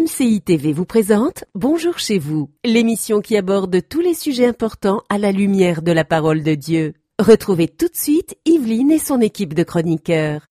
MCI TV vous présente Bonjour chez vous, l'émission qui aborde tous les sujets importants à la lumière de la parole de Dieu. Retrouvez tout de suite Yveline et son équipe de chroniqueurs.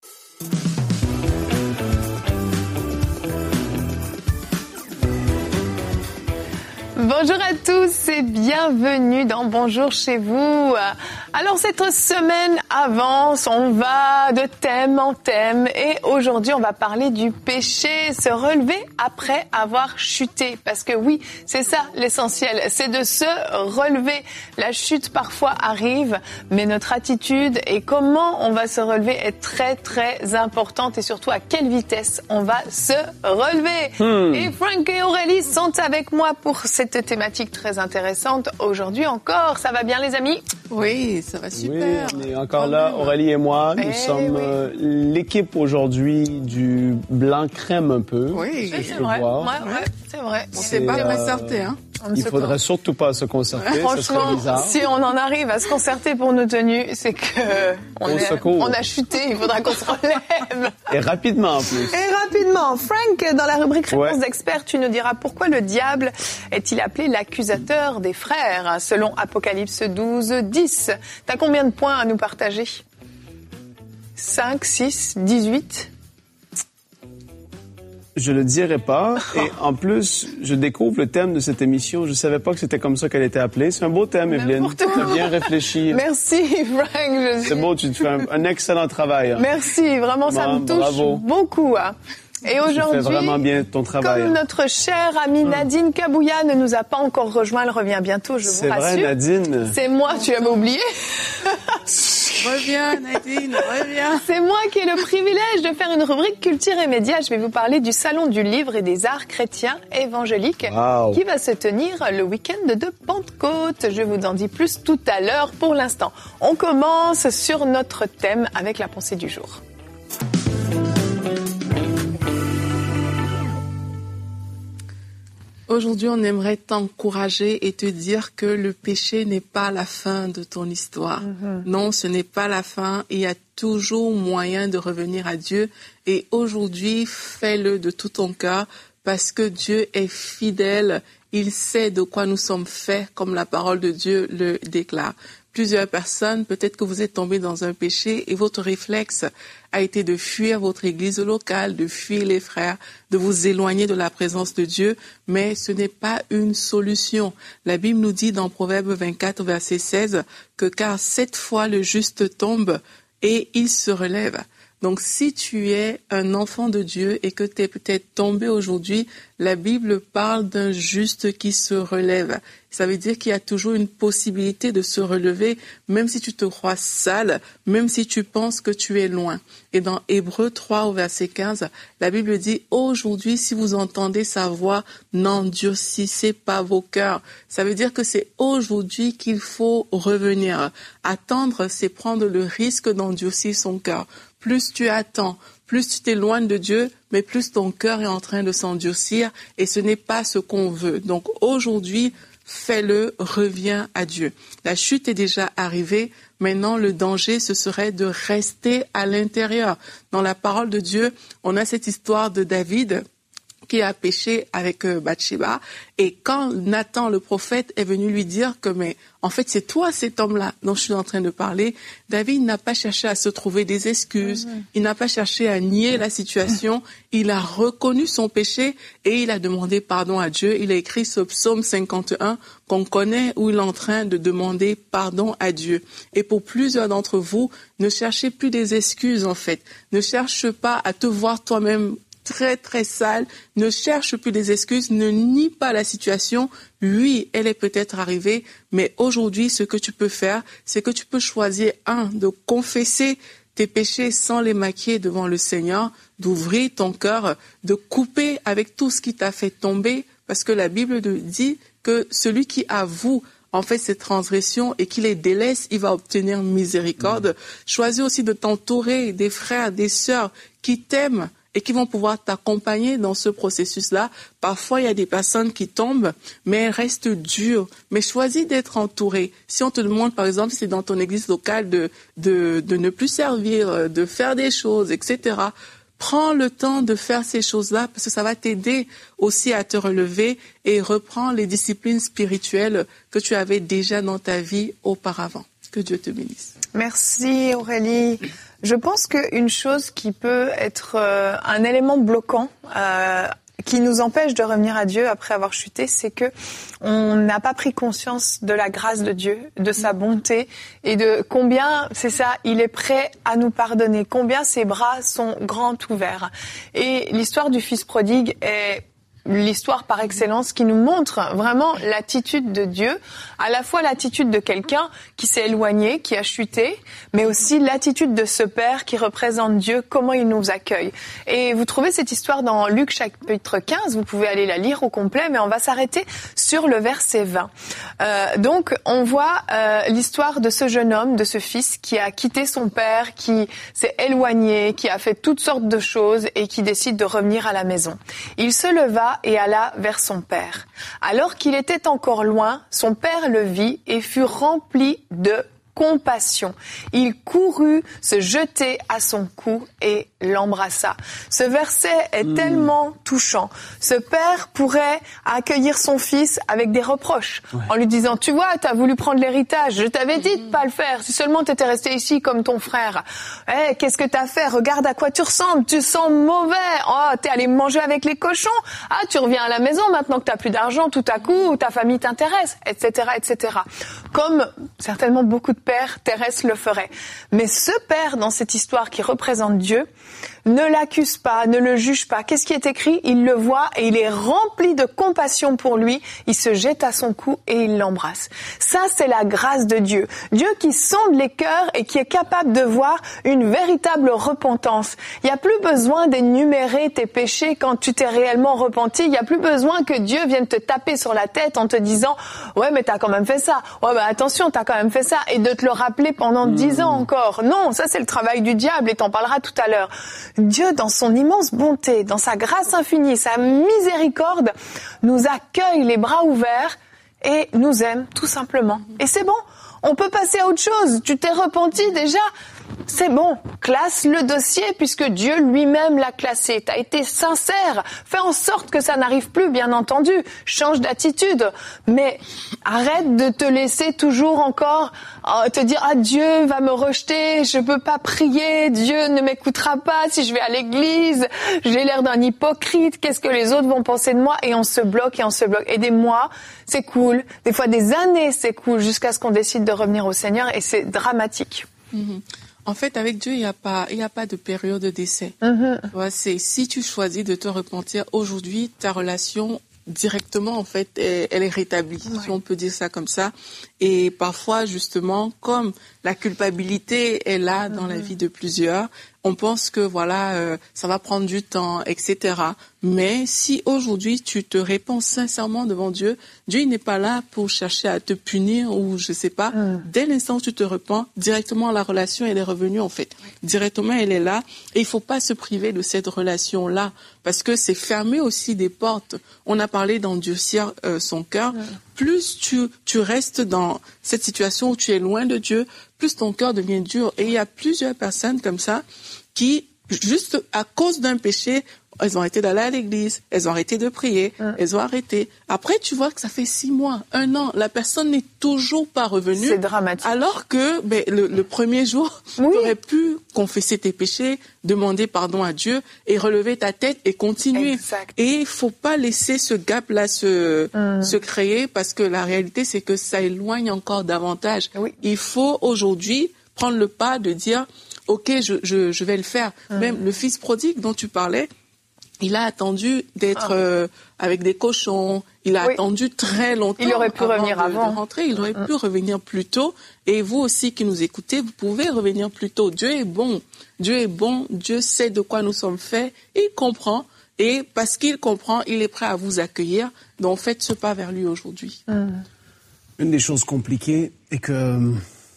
Bonjour à tous et bienvenue dans Bonjour chez vous. Alors cette semaine avance, on va de thème en thème et aujourd'hui on va parler du péché, se relever après avoir chuté. Parce que oui, c'est ça l'essentiel, c'est de se relever. La chute parfois arrive, mais notre attitude et comment on va se relever est très très importante et surtout à quelle vitesse on va se relever. Et Franck et Aurélie sont avec moi pour cette thématique très intéressante aujourd'hui encore. Ça va bien les amis? Oui, ça va super. Oui, on est encore là, Aurélie et moi. Nous sommes l'équipe aujourd'hui du blanc crème un peu. Oui, c'est vrai. Ouais, c'est vrai. On ne s'est pas concerté, hein. Il faudrait surtout pas se concerter, ça serait bizarre. Si on en arrive à se concerter pour nos tenues, c'est que on a chuté, il faudra qu'on se relève. Et rapidement en plus. Et rapidement. Franck, dans la rubrique Réponse d'experts, tu nous diras pourquoi le diable est-il appelé l'accusateur des frères, selon Apocalypse 12, 10. T'as combien de points à nous partager? 5, 6, 18? Je le dirai pas. Et en plus, je découvre le thème de cette émission. Je savais pas que c'était comme ça qu'elle était appelée. C'est un beau thème, Evelyne. Tu as bien réfléchi. Merci, Frank. C'est beau, tu fais un excellent travail. Hein. Merci, vraiment, ça me touche beaucoup. Hein. Et aujourd'hui, tu fais vraiment bien ton travail. Comme notre chère amie Nadine Kabouya ne nous a pas encore rejoint, elle revient bientôt, je vous rassure. C'est vrai, Nadine. C'est moi, tu avais oublié. Reviens, Nadine, reviens. C'est moi qui ai le privilège de faire une rubrique culture et médias. Je vais vous parler du Salon du Livre et des Arts chrétiens évangéliques qui va se tenir le week-end de Pentecôte. Je vous en dis plus tout à l'heure. Pour l'instant, on commence sur notre thème avec la pensée du jour. Aujourd'hui, on aimerait t'encourager et te dire que le péché n'est pas la fin de ton histoire. Non, ce n'est pas la fin. Il y a toujours moyen de revenir à Dieu. Et aujourd'hui, fais-le de tout ton cœur parce que Dieu est fidèle. Il sait de quoi nous sommes faits, comme la parole de Dieu le déclare. Plusieurs personnes, peut-être que vous êtes tombés dans un péché et votre réflexe a été de fuir votre église locale, de fuir les frères, de vous éloigner de la présence de Dieu, mais ce n'est pas une solution. La Bible nous dit dans Proverbe 24, verset 16, que car 7 fois le juste tombe et il se relève. Donc, si tu es un enfant de Dieu et que tu es peut-être tombé aujourd'hui, la Bible parle d'un juste qui se relève. Ça veut dire qu'il y a toujours une possibilité de se relever, même si tu te crois sale, même si tu penses que tu es loin. Et dans Hébreux 3 au verset 15, la Bible dit « Aujourd'hui, si vous entendez sa voix, n'endurcissez pas vos cœurs. » Ça veut dire que c'est aujourd'hui qu'il faut revenir. Attendre, c'est prendre le risque d'endurcir son cœur. Plus tu attends, plus tu t'éloignes de Dieu, mais plus ton cœur est en train de s'endurcir et ce n'est pas ce qu'on veut. Donc aujourd'hui, fais-le, reviens à Dieu. La chute est déjà arrivée. Maintenant, le danger, ce serait de rester à l'intérieur. Dans la parole de Dieu, on a cette histoire de David qui a péché avec Bathsheba. Et quand Nathan, le prophète, est venu lui dire que, mais en fait, c'est toi cet homme-là dont je suis en train de parler, David n'a pas cherché à se trouver des excuses. Il n'a pas cherché à nier la situation. Il a reconnu son péché et il a demandé pardon à Dieu. Il a écrit ce psaume 51 qu'on connaît où il est en train de demander pardon à Dieu. Et pour plusieurs d'entre vous, ne cherchez plus des excuses, en fait. Ne cherche pas à te voir toi-même très, très sale, ne cherche plus des excuses, ne nie pas la situation. Oui, elle est peut-être arrivée, mais aujourd'hui, ce que tu peux faire, c'est que tu peux choisir, de confesser tes péchés sans les maquiller devant le Seigneur, d'ouvrir ton cœur, de couper avec tout ce qui t'a fait tomber, parce que la Bible dit que celui qui avoue en fait ces transgressions et qui les délaisse, il va obtenir miséricorde. Choisis aussi de t'entourer des frères, des sœurs qui t'aiment, et qui vont pouvoir t'accompagner dans ce processus-là. Parfois, il y a des personnes qui tombent, mais elles restent dures. Mais choisis d'être entouré. Si on te demande, par exemple, si c'est dans ton église locale de ne plus servir, de faire des choses, etc., Prends le temps de faire ces choses-là parce que ça va t'aider aussi à te relever et reprendre les disciplines spirituelles que tu avais déjà dans ta vie auparavant. Que Dieu te bénisse. Merci Aurélie. Je pense qu'une chose qui peut être un élément bloquant qui nous empêche de revenir à Dieu après avoir chuté, c'est que on n'a pas pris conscience de la grâce de Dieu, de sa bonté et de combien, c'est ça, il est prêt à nous pardonner, combien ses bras sont grands ouverts. Et l'histoire du fils prodigue est l'histoire par excellence qui nous montre vraiment l'attitude de Dieu, à la fois l'attitude de quelqu'un qui s'est éloigné, qui a chuté, mais aussi l'attitude de ce Père qui représente Dieu, comment il nous accueille. Et vous trouvez cette histoire dans Luc chapitre 15, vous pouvez aller la lire au complet, mais on va s'arrêter sur le verset 20. Donc on voit l'histoire de ce jeune homme, de ce fils qui a quitté son père, qui s'est éloigné, qui a fait toutes sortes de choses et qui décide de revenir à la maison. Il se leva et alla vers son père. Alors qu'il était encore loin, son père le vit et fut rempli de compassion. Il courut se jeter à son cou et l'embrassa. Ce verset est tellement touchant. Ce père pourrait accueillir son fils avec des reproches, en lui disant, tu vois, t'as voulu prendre l'héritage, je t'avais dit de pas le faire, si seulement t'étais resté ici comme ton frère. Qu'est-ce que t'as fait? Regarde à quoi tu ressembles, tu sens mauvais. Oh, t'es allé manger avec les cochons. Ah, tu reviens à la maison maintenant que t'as plus d'argent, tout à coup, ta famille t'intéresse, etc., etc. Comme certainement beaucoup de pères terrestres le feraient. Mais ce père, dans cette histoire qui représente Dieu, ne l'accuse pas, ne le juge pas. Qu'est-ce qui est écrit? Il le voit et il est rempli de compassion pour lui. Il se jette à son cou et il l'embrasse. Ça, c'est la grâce de Dieu. Dieu qui sonde les cœurs et qui est capable de voir une véritable repentance. Il n'y a plus besoin d'énumérer tes péchés quand tu t'es réellement repenti. Il n'y a plus besoin que Dieu vienne te taper sur la tête en te disant « Ouais, mais t'as quand même fait ça. Ouais, bah attention, t'as quand même fait ça. » Et de te le rappeler pendant 10 ans encore. Non, ça, c'est le travail du diable et t'en parleras tout à l'heure. Dieu, dans son immense bonté, dans sa grâce infinie, sa miséricorde, nous accueille les bras ouverts et nous aime tout simplement. Et c'est bon, on peut passer à autre chose. Tu t'es repenti déjà, c'est bon, classe le dossier puisque Dieu lui-même l'a classé. T'as été sincère, fais en sorte que ça n'arrive plus, bien entendu. Change d'attitude, mais arrête de te laisser toujours encore te dire « Ah, Dieu va me rejeter, je peux pas prier, Dieu ne m'écoutera pas si je vais à l'église, j'ai l'air d'un hypocrite, qu'est-ce que les autres vont penser de moi ?» Et on se bloque et on se bloque. Et des mois, c'est cool, des fois des années, c'est cool, jusqu'à ce qu'on décide de revenir au Seigneur et c'est dramatique. En fait, avec Dieu, il n'y a pas de période de décès. Tu vois, c'est si tu choisis de te repentir aujourd'hui, ta relation directement, en fait, elle est rétablie, si on peut dire ça comme ça. Et parfois, justement, comme la culpabilité est là dans la vie de plusieurs, on pense que voilà, ça va prendre du temps, etc. Mais si aujourd'hui tu te répands sincèrement devant Dieu, Dieu il n'est pas là pour chercher à te punir ou je sais pas. Dès l'instant où tu te repens, directement la relation elle est revenue en fait. Directement elle est là et il faut pas se priver de cette relation là parce que c'est fermer aussi des portes. On a parlé d'endurcir son cœur. Plus tu restes dans cette situation où tu es loin de Dieu, plus ton cœur devient dur. Et il y a plusieurs personnes comme ça qui, juste à cause d'un péché, elles ont arrêté d'aller à l'église, elles ont arrêté de prier, elles ont arrêté. Après, tu vois que ça fait 6 mois, 1 an, la personne n'est toujours pas revenue. C'est dramatique. Alors que le premier jour, tu aurais pu confesser tes péchés, demander pardon à Dieu et relever ta tête et continuer. Exact. Et il faut pas laisser ce gap-là se créer parce que la réalité, c'est que ça éloigne encore davantage. Il faut aujourd'hui prendre le pas de dire ok, je vais le faire. Même le fils prodigue dont tu parlais, il a attendu d'être avec des cochons. Il a attendu très longtemps. Il aurait pu revenir avant. De rentrer. Il aurait pu revenir plus tôt. Et vous aussi qui nous écoutez, vous pouvez revenir plus tôt. Dieu est bon. Dieu est bon. Dieu sait de quoi nous sommes faits. Il comprend. Et parce qu'il comprend, il est prêt à vous accueillir. Donc faites ce pas vers lui aujourd'hui. Une des choses compliquées est que,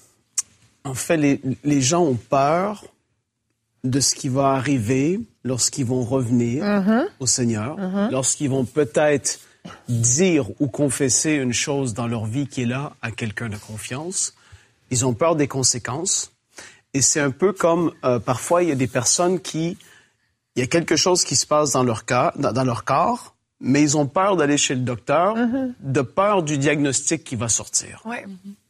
en fait, les gens ont peur de ce qui va arriver lorsqu'ils vont revenir au Seigneur, lorsqu'ils vont peut-être dire ou confesser une chose dans leur vie qui est là à quelqu'un de confiance. Ils ont peur des conséquences. Et c'est un peu comme, parfois, il y a des personnes qui il y a quelque chose qui se passe dans leur corps, mais ils ont peur d'aller chez le docteur, de peur du diagnostic qui va sortir. Ouais.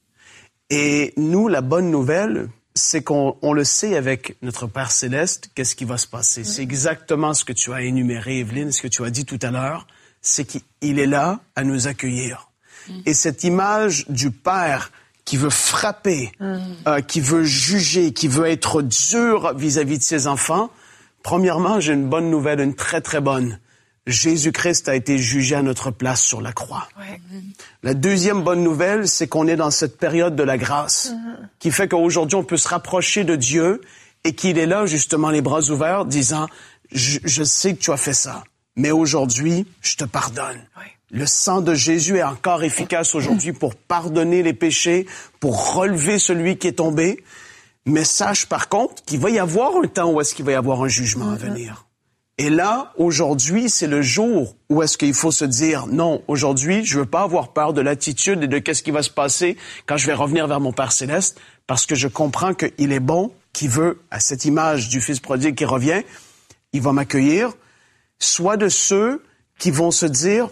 Et nous, la bonne nouvelle, c'est qu'on le sait avec notre Père Céleste, qu'est-ce qui va se passer. C'est exactement ce que tu as énuméré, Evelyne, ce que tu as dit tout à l'heure, c'est qu'il est là à nous accueillir. Et cette image du Père qui veut frapper, qui veut juger, qui veut être dur vis-à-vis de ses enfants, premièrement, j'ai une bonne nouvelle, une très, très bonne. Jésus-Christ a été jugé à notre place sur la croix. Ouais. La deuxième bonne nouvelle, c'est qu'on est dans cette période de la grâce, qui fait qu'aujourd'hui, on peut se rapprocher de Dieu et qu'il est là, justement, les bras ouverts, disant, je sais que tu as fait ça, mais aujourd'hui, je te pardonne. Ouais. Le sang de Jésus est encore efficace aujourd'hui pour pardonner les péchés, pour relever celui qui est tombé. Mais sache par contre qu'il va y avoir un temps où est-ce qu'il va y avoir un jugement à venir. Et là, aujourd'hui, c'est le jour où est-ce qu'il faut se dire, non, aujourd'hui, je veux pas avoir peur de l'attitude et de qu'est-ce qui va se passer quand je vais revenir vers mon Père Céleste, parce que je comprends qu'il est bon, qu'il veut, à cette image du Fils prodigue qui revient, il va m'accueillir, soit de ceux qui vont se dire,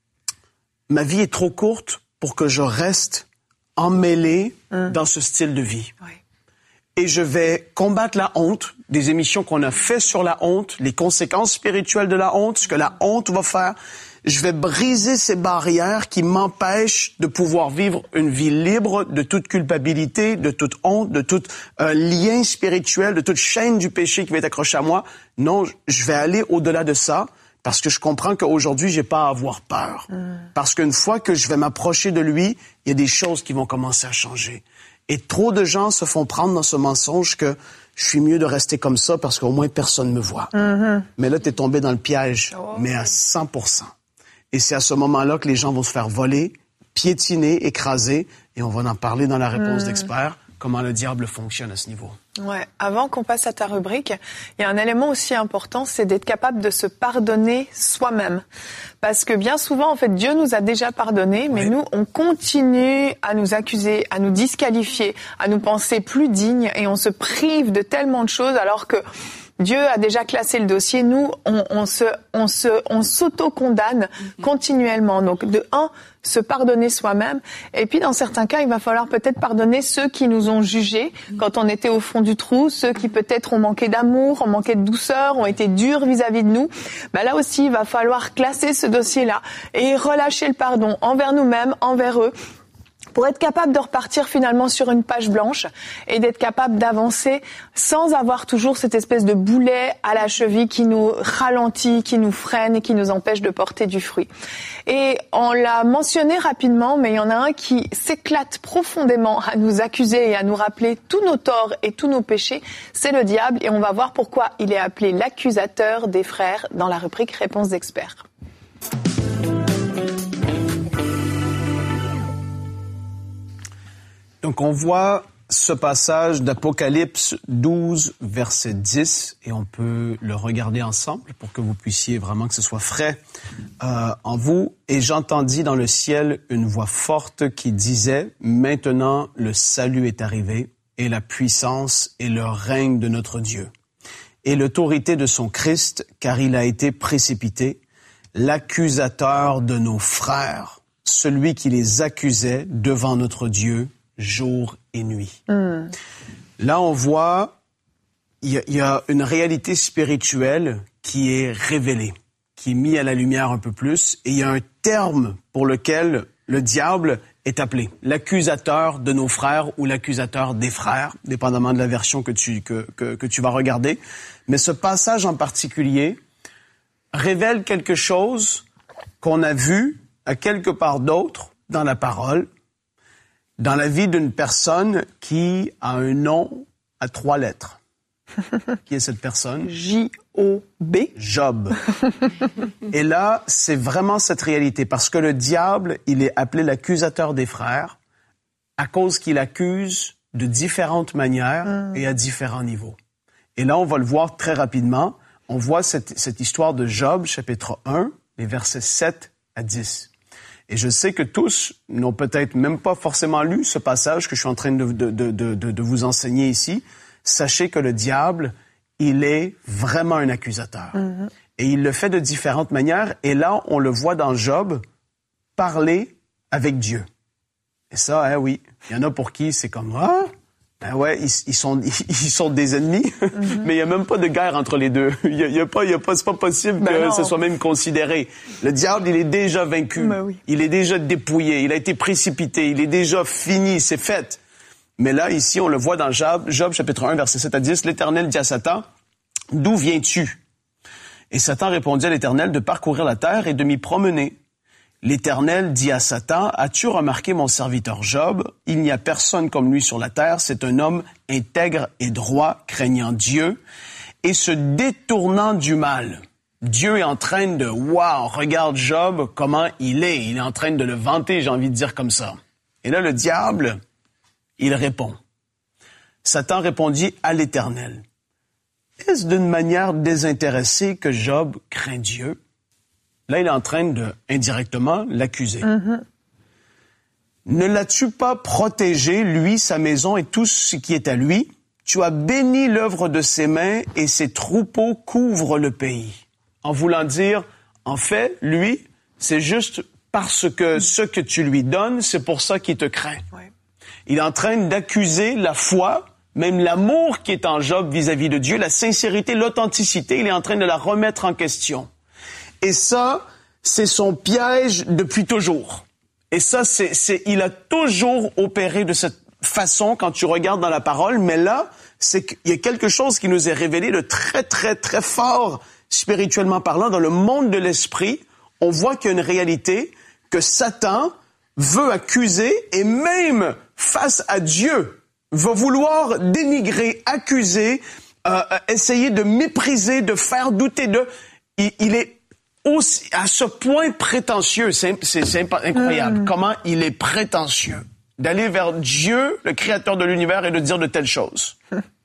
ma vie est trop courte pour que je reste emmêlé dans ce style de vie. Ouais. Et je vais combattre la honte, des émissions qu'on a fait sur la honte, les conséquences spirituelles de la honte, ce que la honte va faire. Je vais briser ces barrières qui m'empêchent de pouvoir vivre une vie libre de toute culpabilité, de toute honte, de tout lien spirituel, de toute chaîne du péché qui va être accrochée à moi. Non, je vais aller au-delà de ça parce que je comprends qu'aujourd'hui, j'ai pas à avoir peur. Parce qu'une fois que je vais m'approcher de lui, il y a des choses qui vont commencer à changer. Et trop de gens se font prendre dans ce mensonge que je suis mieux de rester comme ça parce qu'au moins personne me voit. Mais là, t'es tombé dans le piège, mais à 100%. Et c'est à ce moment-là que les gens vont se faire voler, piétiner, écraser, et on va en parler dans la réponse d'expert, comment le diable fonctionne à ce niveau. Ouais. Avant qu'on passe à ta rubrique, il y a un élément aussi important, c'est d'être capable de se pardonner soi-même. Parce que bien souvent, en fait, Dieu nous a déjà pardonné, mais nous, on continue à nous accuser, à nous disqualifier, à nous penser plus dignes, et on se prive de tellement de choses, alors que Dieu a déjà classé le dossier. Nous, on s'auto-condamne continuellement. Donc, de un, se pardonner soi-même. Et puis, dans certains cas, il va falloir peut-être pardonner ceux qui nous ont jugés quand on était au fond du trou, ceux qui peut-être ont manqué d'amour, ont manqué de douceur, ont été durs vis-à-vis de nous. Ben là aussi, il va falloir classer ce dossier-là et relâcher le pardon envers nous-mêmes, envers eux, pour être capable de repartir finalement sur une page blanche et d'être capable d'avancer sans avoir toujours cette espèce de boulet à la cheville qui nous ralentit, qui nous freine et qui nous empêche de porter du fruit. Et on l'a mentionné rapidement, mais il y en a un qui s'éclate profondément à nous accuser et à nous rappeler tous nos torts et tous nos péchés, c'est le diable, et on va voir pourquoi il est appelé l'accusateur des frères dans la rubrique Réponse d'experts. Donc, on voit ce passage d'Apocalypse 12, verset 10, et on peut le regarder ensemble pour que vous puissiez vraiment que ce soit frais en vous. « Et j'entendis dans le ciel une voix forte qui disait, « Maintenant le salut est arrivé, et la puissance et le règne de notre Dieu, et l'autorité de son Christ, car il a été précipité, l'accusateur de nos frères, celui qui les accusait devant notre Dieu, jour et nuit. » Là, on voit, il y a une réalité spirituelle qui est révélée, qui est mise à la lumière un peu plus, et il y a un terme pour lequel le diable est appelé, l'accusateur de nos frères ou l'accusateur des frères, dépendamment de la version que tu vas regarder. Mais ce passage en particulier révèle quelque chose qu'on a vu à quelque part d'autre dans la parole, dans la vie d'une personne qui a un nom à 3 lettres. Qui est cette personne? J-O-B. Job. Et là, c'est vraiment cette réalité, parce que le diable, il est appelé l'accusateur des frères à cause qu'il accuse de différentes manières et à différents niveaux. Et là, on va le voir très rapidement. On voit cette histoire de Job, chapitre 1, les versets 7 à 10. Et je sais que tous n'ont peut-être même pas forcément lu ce passage que je suis en train de vous enseigner ici. Sachez que le diable, il est vraiment un accusateur. Et il le fait de différentes manières. Et là, on le voit dans Job parler avec Dieu. Et ça, oui, il y en a pour qui c'est comme, ben ouais, ils sont des ennemis, mais il y a même pas de guerre entre les deux. C'est pas possible que ce soit même considéré. Le diable, il est déjà vaincu. Oui. Il est déjà dépouillé. Il a été précipité. Il est déjà fini. C'est fait. Mais là, ici, on le voit dans Job chapitre 1, verset 7 à 10. L'Éternel dit à Satan, « D'où viens-tu? » Et Satan répondit à l'Éternel, « De parcourir la terre et de m'y promener. » L'Éternel dit à Satan, « As-tu remarqué mon serviteur Job? Il n'y a personne comme lui sur la terre. C'est un homme intègre et droit, craignant Dieu et se détournant du mal. » Dieu est en train de, regarde Job, comment il est. Il est en train de le vanter, j'ai envie de dire comme ça. Et là, le diable, il répond. Satan répondit à l'Éternel, « Est-ce d'une manière désintéressée que Job craint Dieu? » Là, il est en train de, indirectement, l'accuser. Ne l'as-tu pas protégé, lui, sa maison et tout ce qui est à lui? Tu as béni l'œuvre de ses mains et ses troupeaux couvrent le pays. En voulant dire, en fait, lui, c'est juste parce que ce que tu lui donnes, c'est pour ça qu'il te craint. Ouais. Il est en train d'accuser la foi, même l'amour qui est en Job vis-à-vis de Dieu, la sincérité, l'authenticité, il est en train de la remettre en question. Et ça, c'est son piège depuis toujours. Et ça, il a toujours opéré de cette façon quand tu regardes dans la parole. Mais là, c'est qu'il y a quelque chose qui nous est révélé de très, très, très fort, spirituellement parlant, dans le monde de l'esprit. On voit qu'il y a une réalité que Satan veut accuser et même face à Dieu, va vouloir dénigrer, accuser, essayer de mépriser, de faire douter de... Il est aussi, à ce point prétentieux, c'est incroyable, comment il est prétentieux d'aller vers Dieu, le créateur de l'univers, et de dire de telles choses.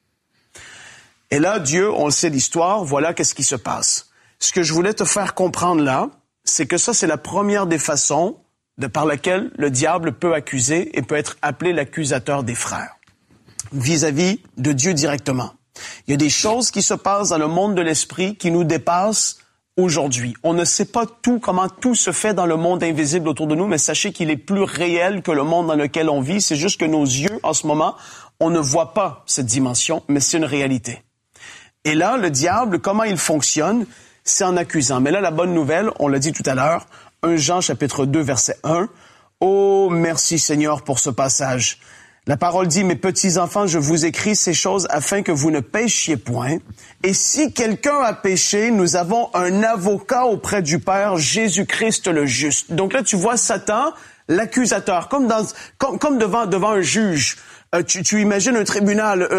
Et là, Dieu, on le sait l'histoire, voilà qu'est-ce qui se passe. Ce que je voulais te faire comprendre là, c'est que ça, c'est la première des façons par laquelle le diable peut accuser et peut être appelé l'accusateur des frères, vis-à-vis de Dieu directement. Il y a des choses qui se passent dans le monde de l'esprit qui nous dépassent aujourd'hui. On ne sait pas comment tout se fait dans le monde invisible autour de nous, mais sachez qu'il est plus réel que le monde dans lequel on vit. C'est juste que nos yeux, en ce moment, on ne voit pas cette dimension, mais c'est une réalité. Et là, le diable, comment il fonctionne? C'est en accusant. Mais là, la bonne nouvelle, on l'a dit tout à l'heure, 1 Jean chapitre 2, verset 1. « Oh, merci Seigneur pour ce passage. La parole dit, « Mes petits enfants, je vous écris ces choses afin que vous ne péchiez point. Et si quelqu'un a péché, nous avons un avocat auprès du Père, Jésus-Christ le juste. » Donc là, tu vois Satan, l'accusateur, comme devant un juge. Tu imagines un tribunal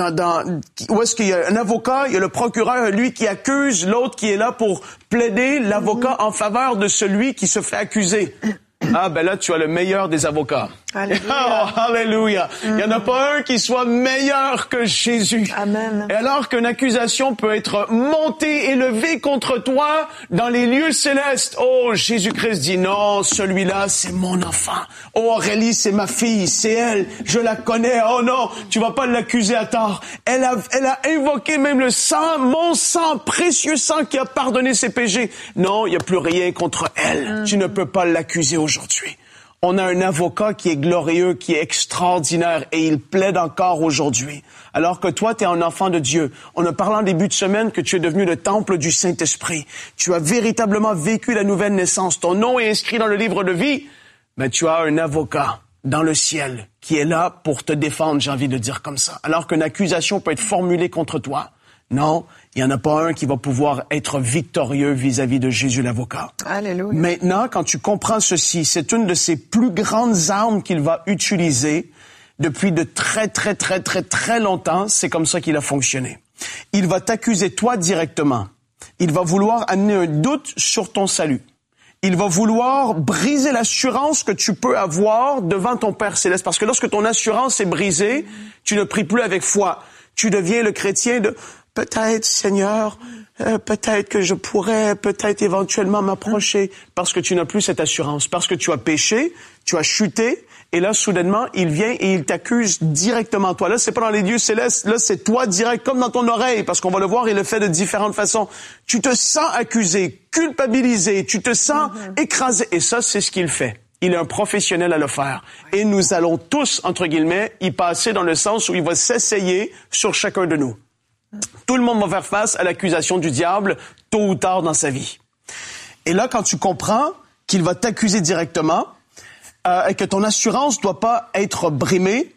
où est-ce qu'il y a un avocat, il y a le procureur, lui qui accuse, l'autre qui est là pour plaider, l'avocat en faveur de celui qui se fait accuser. Ah, ben là, tu as le meilleur des avocats. Alléluia. Oh, alléluia. Il n'y en a pas un qui soit meilleur que Jésus. Amen. Et alors qu'une accusation peut être montée, élevée contre toi dans les lieux célestes. Oh, Jésus-Christ dit non, celui-là, c'est mon enfant. Oh, Aurélie, c'est ma fille, c'est elle. Je la connais. Oh non, tu vas pas l'accuser à tort. Elle a invoqué même le sang, mon sang, précieux sang qui a pardonné ses péchés. Non, il n'y a plus rien contre elle. Tu ne peux pas l'accuser aujourd'hui. On a un avocat qui est glorieux, qui est extraordinaire et il plaide encore aujourd'hui. Alors que toi, tu es un enfant de Dieu. On a parlé en début de semaine que tu es devenu le temple du Saint-Esprit. Tu as véritablement vécu la nouvelle naissance. Ton nom est inscrit dans le livre de vie. Mais tu as un avocat dans le ciel qui est là pour te défendre, j'ai envie de dire comme ça. Alors qu'une accusation peut être formulée contre toi. Non, il n'y en a pas un qui va pouvoir être victorieux vis-à-vis de Jésus l'avocat. Alléluia. Maintenant, quand tu comprends ceci, c'est une de ses plus grandes armes qu'il va utiliser depuis de très, très, très, très, très longtemps. C'est comme ça qu'il a fonctionné. Il va t'accuser toi directement. Il va vouloir amener un doute sur ton salut. Il va vouloir briser l'assurance que tu peux avoir devant ton Père Céleste. Parce que lorsque ton assurance est brisée, tu ne pries plus avec foi. Tu deviens le chrétien de... Peut-être, Seigneur, peut-être que je pourrais, peut-être éventuellement m'approcher, parce que tu n'as plus cette assurance, parce que tu as péché, tu as chuté, Et là, soudainement, il vient et il t'accuse directement toi. Là, c'est pas dans les lieux célestes. Là, c'est toi direct, comme dans ton oreille, parce qu'on va le voir, il le fait de différentes façons. Tu te sens accusé, culpabilisé, tu te sens écrasé. Et ça, c'est ce qu'il fait. Il est un professionnel à le faire. Et nous allons tous, entre guillemets, y passer dans le sens où il va s'essayer sur chacun de nous. Tout le monde va faire face à l'accusation du diable, tôt ou tard dans sa vie. Et là, quand tu comprends qu'il va t'accuser directement, et que ton assurance doit pas être brimée,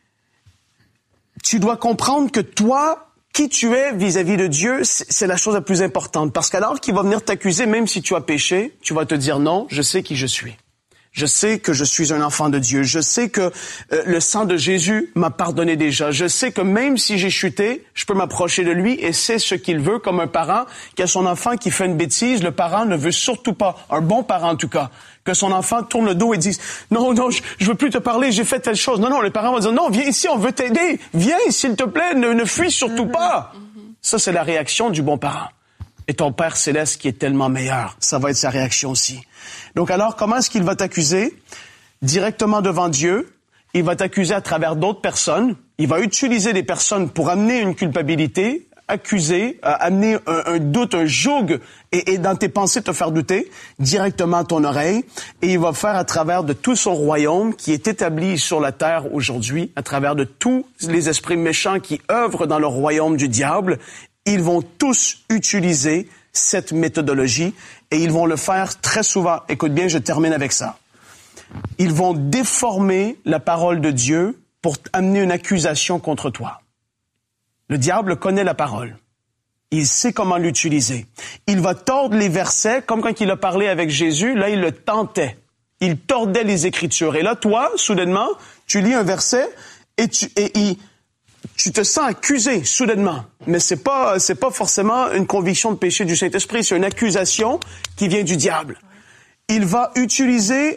tu dois comprendre que toi, qui tu es vis-à-vis de Dieu, c'est la chose la plus importante. Parce qu'alors qu'il va venir t'accuser, même si tu as péché, tu vas te dire non, je sais qui je suis. Je sais que je suis un enfant de Dieu. Je sais que le sang de Jésus m'a pardonné déjà. Je sais que même si j'ai chuté, je peux m'approcher de lui et c'est ce qu'il veut, comme un parent qui a son enfant qui fait une bêtise. Le parent ne veut surtout pas, un bon parent en tout cas, que son enfant tourne le dos et dise « Non, je veux plus te parler, j'ai fait telle chose. » Non, le parent va dire « Non, viens ici, on veut t'aider. Viens, s'il te plaît, ne fuis surtout pas. » Ça, c'est la réaction du bon parent. Et ton Père Céleste qui est tellement meilleur, ça va être sa réaction aussi. Donc alors, comment est-ce qu'il va t'accuser? Directement devant Dieu, il va t'accuser à travers d'autres personnes. Il va utiliser des personnes pour amener une culpabilité, accuser, amener un doute, un joug, et dans tes pensées te faire douter, directement à ton oreille. Et il va faire à travers de tout son royaume qui est établi sur la terre aujourd'hui, à travers de tous les esprits méchants qui œuvrent dans le royaume du diable. Ils vont tous utiliser cette méthodologie et ils vont le faire très souvent. Écoute bien, je termine avec ça. Ils vont déformer la parole de Dieu pour amener une accusation contre toi. Le diable connaît la parole. Il sait comment l'utiliser. Il va tordre les versets, comme quand il a parlé avec Jésus, là, il le tentait. Il tordait les Écritures. Et là, toi, soudainement, tu lis un verset et tu te sens accusé, soudainement. Mais c'est pas forcément une conviction de péché du Saint-Esprit, c'est une accusation qui vient du diable. Il va utiliser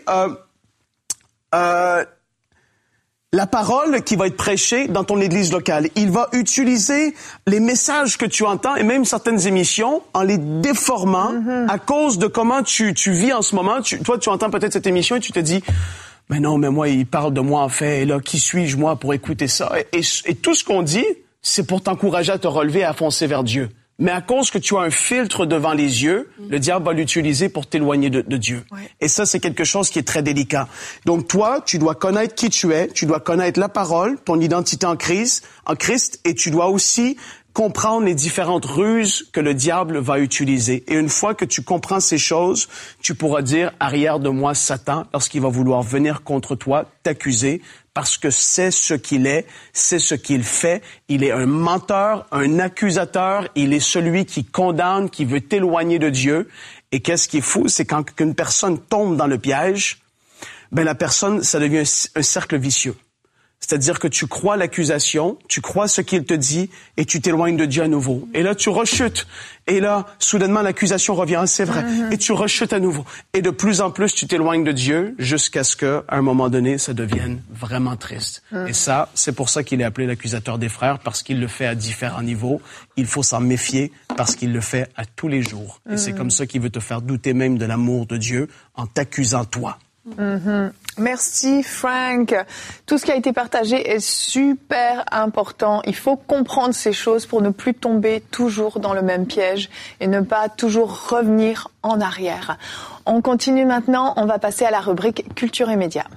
la parole qui va être prêchée dans ton église locale. Il va utiliser les messages que tu entends et même certaines émissions en les déformant à cause de comment tu vis en ce moment. Toi, tu entends peut-être cette émission et tu te dis... Mais non, mais moi, il parle de moi en fait. Et là, qui suis-je moi pour écouter ça? Et tout ce qu'on dit, c'est pour t'encourager à te relever et à foncer vers Dieu. Mais à cause que tu as un filtre devant les yeux, le diable va l'utiliser pour t'éloigner de Dieu. Ouais. Et ça, c'est quelque chose qui est très délicat. Donc toi, tu dois connaître qui tu es, tu dois connaître la parole, ton identité en Christ, et tu dois aussi comprendre les différentes ruses que le diable va utiliser. Et une fois que tu comprends ces choses, tu pourras dire « Arrière de moi, Satan », lorsqu'il va vouloir venir contre toi, t'accuser, parce que c'est ce qu'il est, c'est ce qu'il fait. Il est un menteur, un accusateur, il est celui qui condamne, qui veut t'éloigner de Dieu. Et qu'est-ce qui est fou, c'est quand une personne tombe dans le piège, ben la personne, ça devient un cercle vicieux. C'est-à-dire que tu crois l'accusation, tu crois ce qu'il te dit et tu t'éloignes de Dieu à nouveau. Et là, tu rechutes. Et là, soudainement, l'accusation revient, c'est vrai. Et tu rechutes à nouveau. Et de plus en plus, tu t'éloignes de Dieu jusqu'à ce qu'à un moment donné, ça devienne vraiment triste. Et ça, c'est pour ça qu'il est appelé l'accusateur des frères, parce qu'il le fait à différents niveaux. Il faut s'en méfier parce qu'il le fait à tous les jours. Et c'est comme ça qu'il veut te faire douter même de l'amour de Dieu en t'accusant toi. Merci Frank. Tout ce qui a été partagé est super important. Il faut comprendre ces choses pour ne plus tomber toujours dans le même piège et ne pas toujours revenir en arrière. On continue maintenant, on va passer à la rubrique Culture et Médias.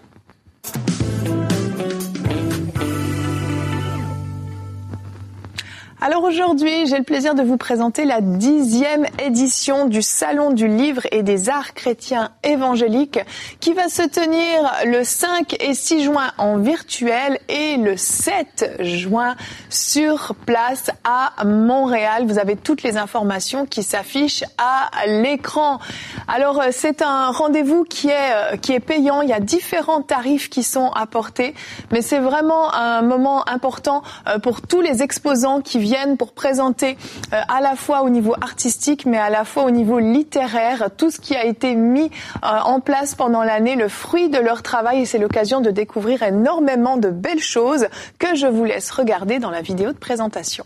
Alors aujourd'hui, j'ai le plaisir de vous présenter la 10e édition du Salon du Livre et des Arts Chrétiens Évangéliques qui va se tenir le 5 et 6 juin en virtuel et le 7 juin sur place à Montréal. Vous avez toutes les informations qui s'affichent à l'écran. Alors c'est un rendez-vous qui est payant. Il y a différents tarifs qui sont apportés, mais c'est vraiment un moment important pour tous les exposants qui viennent pour présenter à la fois au niveau artistique mais à la fois au niveau littéraire tout ce qui a été mis en place pendant l'année, le fruit de leur travail, et c'est l'occasion de découvrir énormément de belles choses que je vous laisse regarder dans la vidéo de présentation.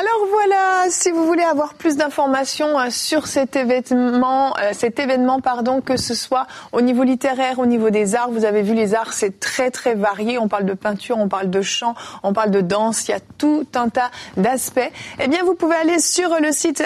Alors voilà, si vous voulez avoir plus d'informations sur cet événement, que ce soit au niveau littéraire, au niveau des arts, vous avez vu les arts, c'est très très varié. On parle de peinture, on parle de chant, on parle de danse, il y a tout un tas d'aspects. Eh bien, vous pouvez aller sur le site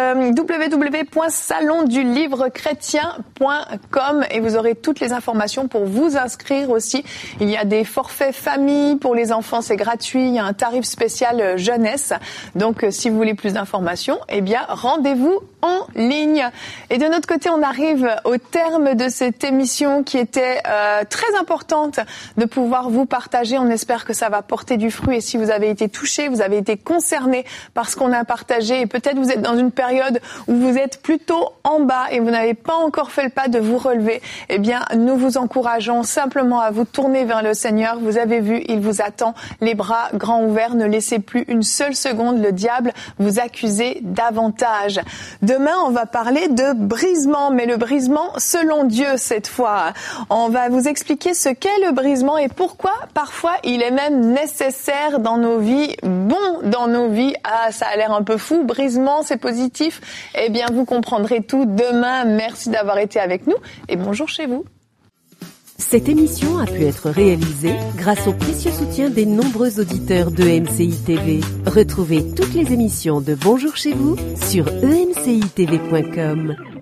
www.salondulivrechrestien.com et vous aurez toutes les informations pour vous inscrire aussi. Il y a des forfaits famille pour les enfants, c'est gratuit. Il y a un tarif spécial jeunesse. Donc, si vous voulez plus d'informations, eh bien, rendez-vous en ligne. Et de notre côté, on arrive au terme de cette émission qui était très importante de pouvoir vous partager. On espère que ça va porter du fruit. Et si vous avez été touché, vous avez été concerné par ce qu'on a partagé, et peut-être vous êtes dans une période où vous êtes plutôt en bas et vous n'avez pas encore fait le pas de vous relever, eh bien, nous vous encourageons simplement à vous tourner vers le Seigneur. Vous avez vu, il vous attend, les bras grands ouverts. Ne laissez plus une seule seconde le diable vous accuser davantage. Demain, on va parler de brisement, mais le brisement selon Dieu cette fois. On va vous expliquer ce qu'est le brisement et pourquoi parfois il est même nécessaire dans nos vies, bon dans nos vies. Ah, ça a l'air un peu fou, brisement, c'est positif. Eh bien, vous comprendrez tout demain. Merci d'avoir été avec nous et bonjour chez vous. Cette émission a pu être réalisée grâce au précieux soutien des nombreux auditeurs de MCI TV. Retrouvez toutes les émissions de Bonjour chez vous sur emcitv.com.